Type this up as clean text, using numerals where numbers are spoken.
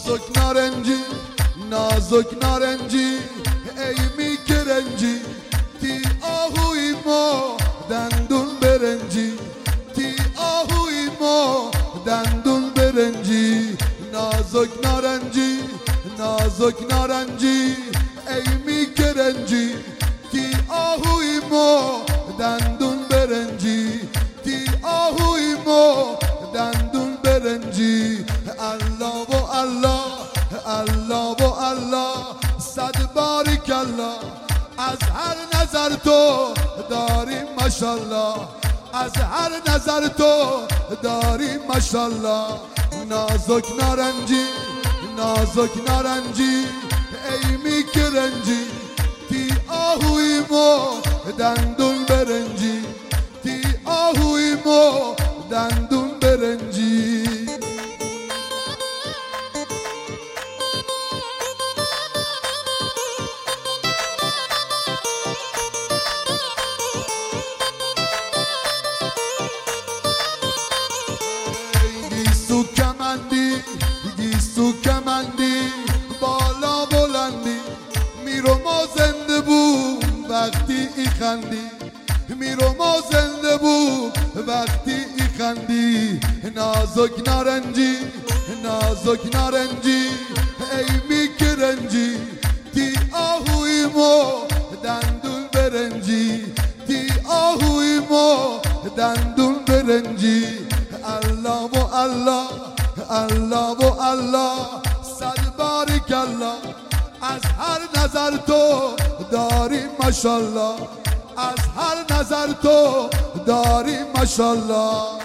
نازک نارنجی ای میکرنجی تی آهوی ما دندون برنجی تی آهوی ما دندون برنجی نازک نارنجی ای میکرنجی تی آهوی ما دندون برنجی تی آهوی ما دندون برنجی الله و الله صد بارک الله از هر نظر تو داریم ماشاءالله از هر نظر تو داریم ماشاءالله نازک نارنجی ای میکرنجی تی آهوی ما دندون برنجی تی آهوی ما دندون برنجی گیسو کمندی بالا بلندی میرو ما زنده بوم وقتی ای خندی میرو ما زنده بوم وقتی ای خندی نازک نارنجی ای میکرنجی تی آهوی ما دندون برنجی تی آهوی ما دندون برنجی الله و الله صد بارک الله از هر نظر تو داریم ماشاءالله از هر نظر تو داریم ماشاءالله